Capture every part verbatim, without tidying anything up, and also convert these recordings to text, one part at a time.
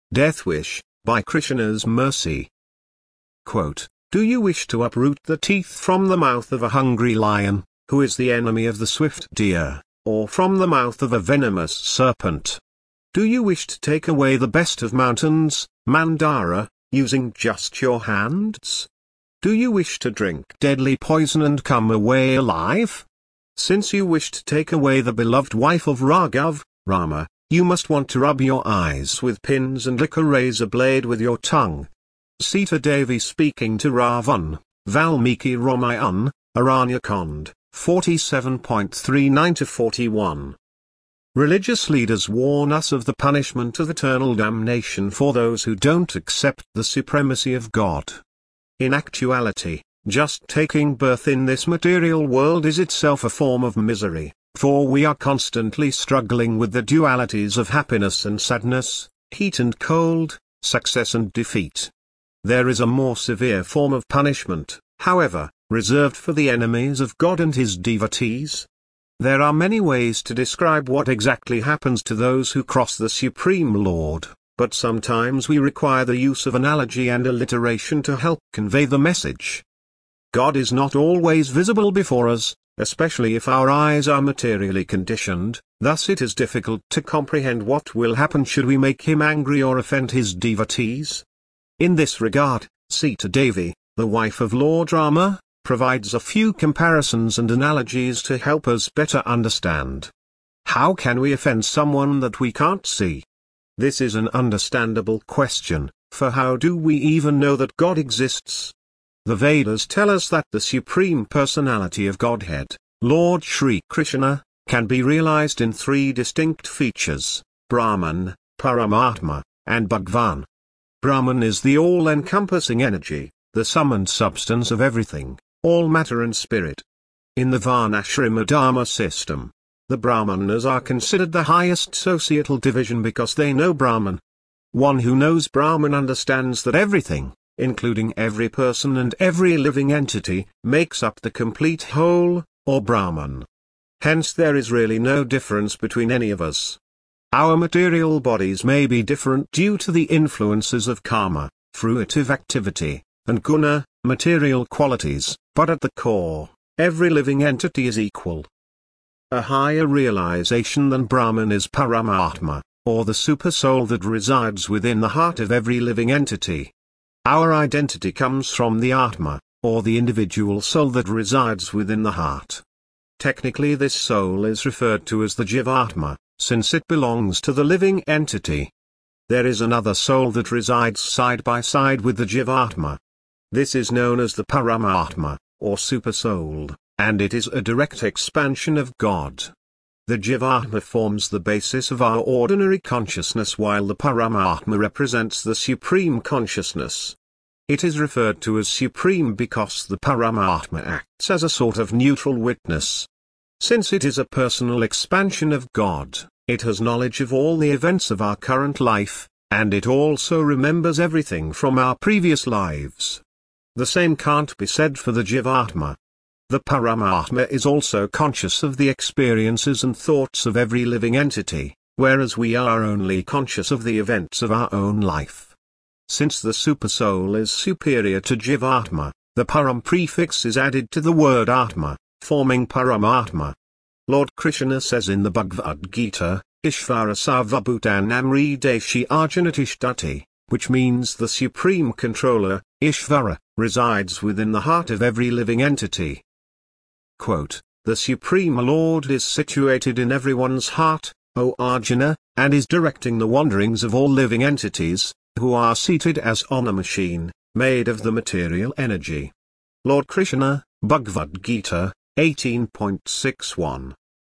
Death Wish, by Krishna's Mercy. Quote, do you wish to uproot the teeth from the mouth of a hungry lion, who is the enemy of the swift deer, or from the mouth of a venomous serpent? Do you wish to take away the best of mountains, Mandara, using just your hands? Do you wish to drink deadly poison and come away alive? Since you wish to take away the beloved wife of Raghav, Rama, you must want to rub your eyes with pins and lick a razor blade with your tongue. Sita Devi speaking to Ravan, Valmiki Ramayan, Aranyakand, forty-seven point three nine to forty-one. Religious leaders warn us of the punishment of eternal damnation for those who don't accept the supremacy of God. In actuality, just taking birth in this material world is itself a form of misery, for we are constantly struggling with the dualities of happiness and sadness, heat and cold, success and defeat. There is a more severe form of punishment, however, reserved for the enemies of God and his devotees. There are many ways to describe what exactly happens to those who cross the Supreme Lord, but sometimes we require the use of analogy and alliteration to help convey the message. God is not always visible before us, especially if our eyes are materially conditioned, thus it is difficult to comprehend what will happen should we make him angry or offend his devotees. In this regard, Sita Devi, the wife of Lord Rama, provides a few comparisons and analogies to help us better understand. How can we offend someone that we can't see? This is an understandable question, for how do we even know that God exists? The Vedas tell us that the Supreme Personality of Godhead, Lord Shri Krishna, can be realized in three distinct features: Brahman, Paramatma, and Bhagwan. Brahman is the all-encompassing energy, the sum and substance of everything, all matter and spirit. In the Varnashrama Dharma system, the Brahmanas are considered the highest societal division because they know Brahman. One who knows Brahman understands that everything, including every person and every living entity, makes up the complete whole, or Brahman. Hence there is really no difference between any of us. Our material bodies may be different due to the influences of karma, fruitive activity, and guna, material qualities, but at the core, every living entity is equal. A higher realization than Brahman is Paramatma, or the supersoul that resides within the heart of every living entity. Our identity comes from the Atma, or the individual soul that resides within the heart. Technically this soul is referred to as the Jivatma, since it belongs to the living entity. There is another soul that resides side by side with the Jivatma. This is known as the Paramatma, or Supersoul, and it is a direct expansion of God. The Jivatma forms the basis of our ordinary consciousness while the Paramatma represents the Supreme Consciousness. It is referred to as Supreme because the Paramatma acts as a sort of neutral witness. Since it is a personal expansion of God, it has knowledge of all the events of our current life, and it also remembers everything from our previous lives. The same can't be said for the Jivatma. The Paramatma is also conscious of the experiences and thoughts of every living entity, whereas we are only conscious of the events of our own life. Since the Supersoul is superior to Jivatma, the Param prefix is added to the word Atma, forming Paramatma. Lord Krishna says in the Bhagavad Gita, Ishvara Sarvabhutanam Hrideshi Arjanatishtati, which means the Supreme Controller, Ishvara, resides within the heart of every living entity. Quote, the Supreme Lord is situated in everyone's heart, O Arjuna, and is directing the wanderings of all living entities, who are seated as on a machine, made of the material energy. Lord Krishna, Bhagavad Gita, eighteen point six one.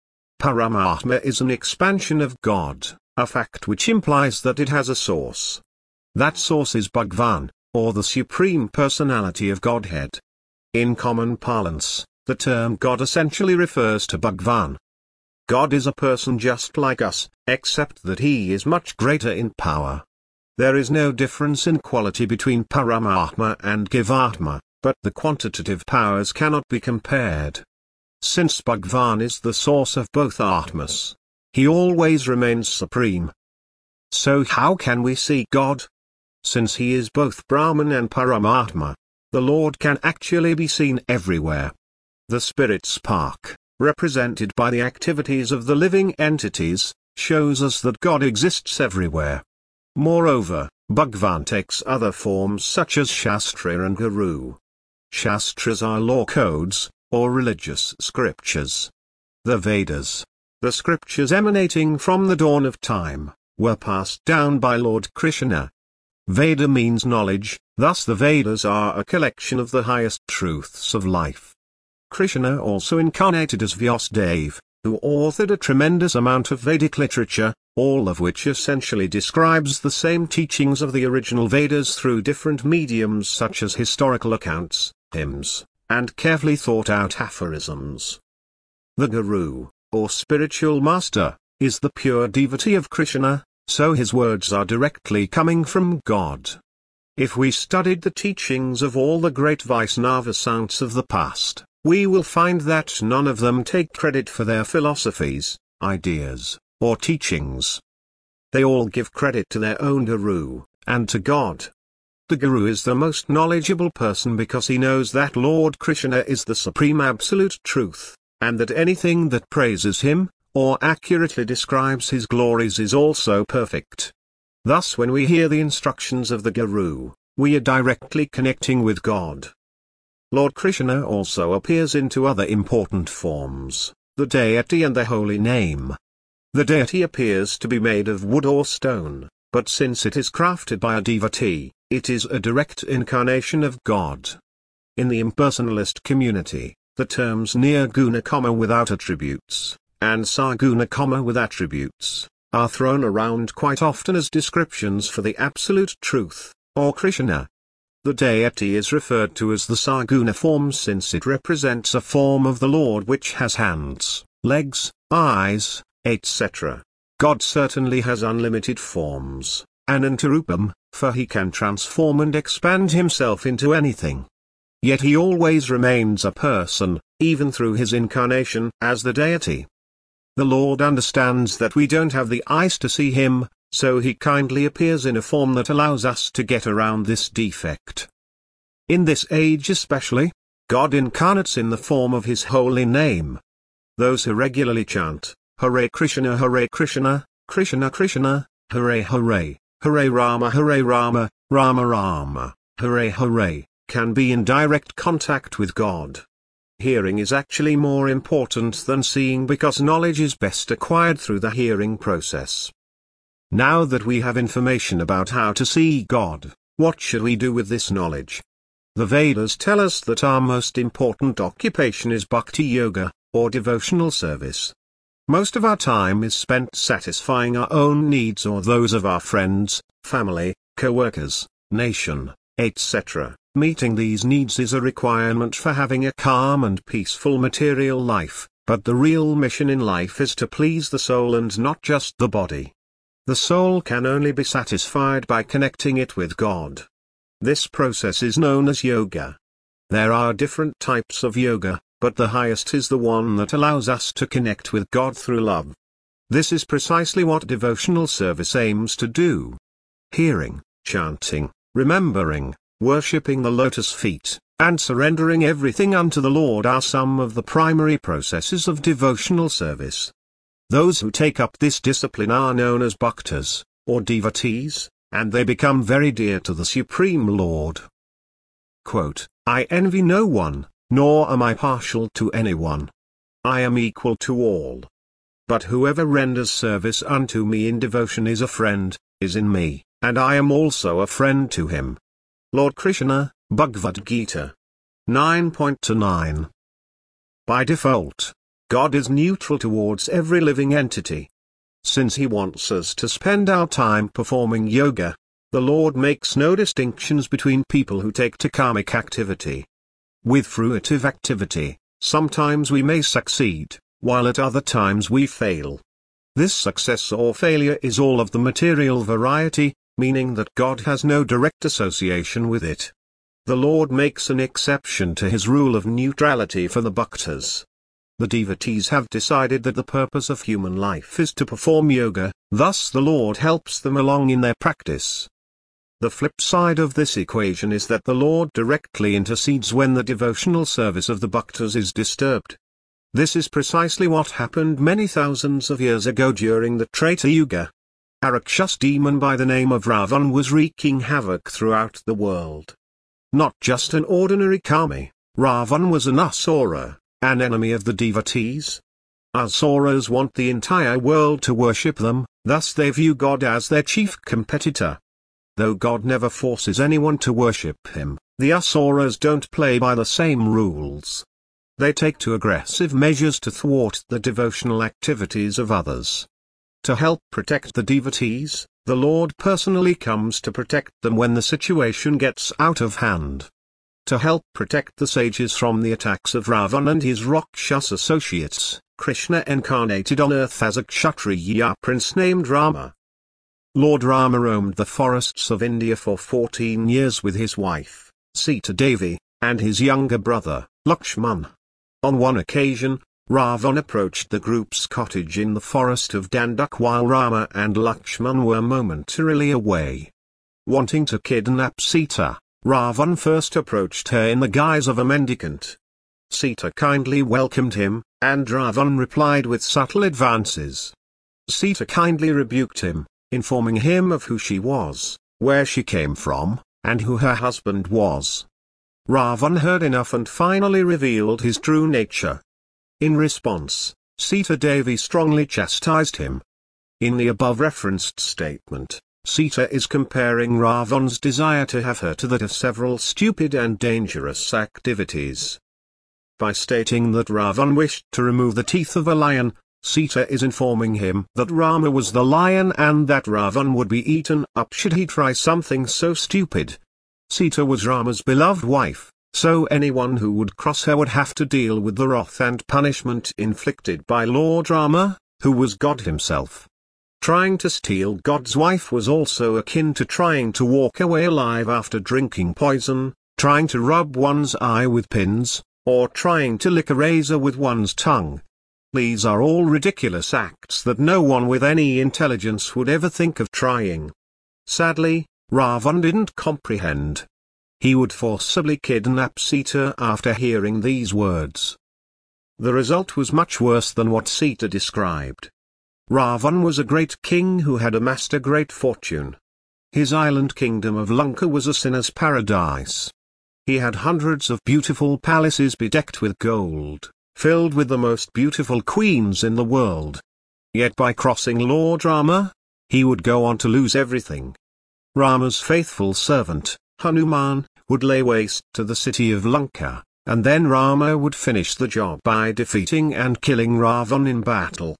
Paramatma is an expansion of God, a fact which implies that it has a source. That source is Bhagwan, or the Supreme Personality of Godhead. In common parlance, the term God essentially refers to Bhagwan. God is a person just like us, except that he is much greater in power. There is no difference in quality between Paramatma and Jivatma, but the quantitative powers cannot be compared. Since Bhagwan is the source of both Atmas, he always remains supreme. So how can we see God? Since he is both Brahman and Paramatma, the Lord can actually be seen everywhere. The spirit spark, represented by the activities of the living entities, shows us that God exists everywhere. Moreover, Bhagwan takes other forms such as Shastra and Guru. Shastras are law codes, or religious scriptures. The Vedas, the scriptures emanating from the dawn of time, were passed down by Lord Krishna. Veda means knowledge, thus the Vedas are a collection of the highest truths of life. Krishna also incarnated as Vyasadeva, who authored a tremendous amount of Vedic literature, all of which essentially describes the same teachings of the original Vedas through different mediums such as historical accounts, hymns, and carefully thought out aphorisms. The Guru, or spiritual master, is the pure devotee of Krishna, so his words are directly coming from God. If we studied the teachings of all the great Vaishnava saints of the past, we will find that none of them take credit for their philosophies, ideas, or teachings. They all give credit to their own Guru, and to God. The Guru is the most knowledgeable person because he knows that Lord Krishna is the supreme absolute truth, and that anything that praises him, or accurately describes his glories is also perfect. Thus when we hear the instructions of the Guru, we are directly connecting with God. Lord Krishna also appears in two other important forms, the deity and the holy name. The deity appears to be made of wood or stone, but since it is crafted by a devotee, it is a direct incarnation of God. In the impersonalist community, the terms nirguna comma without attributes, and saguna comma with attributes, are thrown around quite often as descriptions for the absolute truth, or Krishna. The deity is referred to as the saguna form since it represents a form of the Lord which has hands, legs, eyes, et cetera. God certainly has unlimited forms, anantarupam, for he can transform and expand himself into anything. Yet he always remains a person, even through his incarnation as the deity. The Lord understands that we don't have the eyes to see him, so he kindly appears in a form that allows us to get around this defect. In this age especially, God incarnates in the form of his holy name. Those who regularly chant, Hare Krishna Hare Krishna, Krishna Krishna, Hare Hare, Hare Rama Hare Rama, Rama Rama, Hare Hare, can be in direct contact with God. Hearing is actually more important than seeing because knowledge is best acquired through the hearing process. Now that we have information about how to see God, what should we do with this knowledge? The Vedas tell us that our most important occupation is bhakti yoga, or devotional service. Most of our time is spent satisfying our own needs or those of our friends, family, co-workers, nation, et cetera. Meeting these needs is a requirement for having a calm and peaceful material life, but the real mission in life is to please the soul and not just the body. The soul can only be satisfied by connecting it with God. This process is known as yoga. There are different types of yoga, but the highest is the one that allows us to connect with God through love. This is precisely what devotional service aims to do. Hearing, chanting, remembering, worshipping the lotus feet, and surrendering everything unto the Lord are some of the primary processes of devotional service. Those who take up this discipline are known as bhaktas, or devotees, and they become very dear to the Supreme Lord. Quote, I envy no one, nor am I partial to anyone. I am equal to all. But whoever renders service unto me in devotion is a friend, is in me, and I am also a friend to him. Lord Krishna, Bhagavad Gita. nine point nine. By default, God is neutral towards every living entity. Since he wants us to spend our time performing yoga, the Lord makes no distinctions between people who take to karmic activity. With fruitive activity, sometimes we may succeed, while at other times we fail. This success or failure is all of the material variety, meaning that God has no direct association with it. The Lord makes an exception to his rule of neutrality for the bhaktas. The devotees have decided that the purpose of human life is to perform yoga, thus the Lord helps them along in their practice. The flip side of this equation is that the Lord directly intercedes when the devotional service of the bhaktas is disturbed. This is precisely what happened many thousands of years ago during the Treta Yuga. A Rakshas demon by the name of Ravan was wreaking havoc throughout the world. Not just an ordinary kami, Ravan was an asura, an enemy of the devotees. Asuras want the entire world to worship them, thus they view God as their chief competitor. Though God never forces anyone to worship him, the asuras don't play by the same rules. They take too aggressive measures to thwart the devotional activities of others. To help protect the devotees, the Lord personally comes to protect them when the situation gets out of hand. To help protect the sages from the attacks of Ravan and his Rakshas associates, Krishna incarnated on earth as a Kshatriya prince named Rama. Lord Rama roamed the forests of India for fourteen years with his wife, Sita Devi, and his younger brother, Lakshman. On one occasion, Ravan approached the group's cottage in the forest of Danduk while Rama and Lakshman were momentarily away. Wanting to kidnap Sita, Ravan first approached her in the guise of a mendicant. Sita kindly welcomed him, and Ravan replied with subtle advances. Sita kindly rebuked him, informing him of who she was, where she came from, and who her husband was. Ravan heard enough and finally revealed his true nature. In response, Sita Devi strongly chastised him. In the above-referenced statement, Sita is comparing Ravan's desire to have her to that of several stupid and dangerous activities. By stating that Ravan wished to remove the teeth of a lion, Sita is informing him that Rama was the lion and that Ravan would be eaten up should he try something so stupid. Sita was Rama's beloved wife, so anyone who would cross her would have to deal with the wrath and punishment inflicted by Lord Rama, who was God himself. Trying to steal God's wife was also akin to trying to walk away alive after drinking poison, trying to rub one's eye with pins, or trying to lick a razor with one's tongue. These are all ridiculous acts that no one with any intelligence would ever think of trying. Sadly, Ravan didn't comprehend. He would forcibly kidnap Sita after hearing these words. The result was much worse than what Sita described. Ravan was a great king who had amassed a great fortune. His island kingdom of Lanka was a sinner's paradise. He had hundreds of beautiful palaces bedecked with gold, filled with the most beautiful queens in the world. Yet by crossing Lord Rama, he would go on to lose everything. Rama's faithful servant, Hanuman, would lay waste to the city of Lanka, and then Rama would finish the job by defeating and killing Ravan in battle.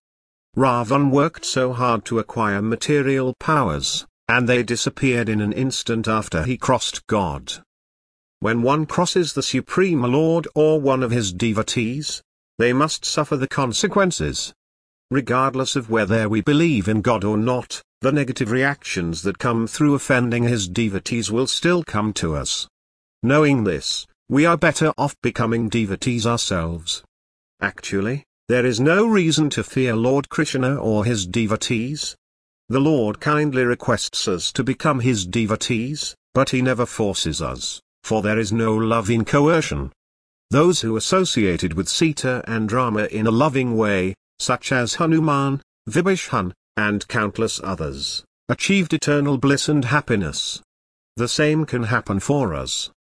Ravan worked so hard to acquire material powers, and they disappeared in an instant after he crossed God. When one crosses the Supreme Lord or one of his devotees, they must suffer the consequences. Regardless of whether we believe in God or not, the negative reactions that come through offending his devotees will still come to us. Knowing this, we are better off becoming devotees ourselves. Actually, there is no reason to fear Lord Krishna or his devotees. The Lord kindly requests us to become his devotees, but he never forces us, for there is no love in coercion. Those who associated with Sita and Rama in a loving way, such as Hanuman, Vibhishan, and countless others, achieved eternal bliss and happiness. The same can happen for us.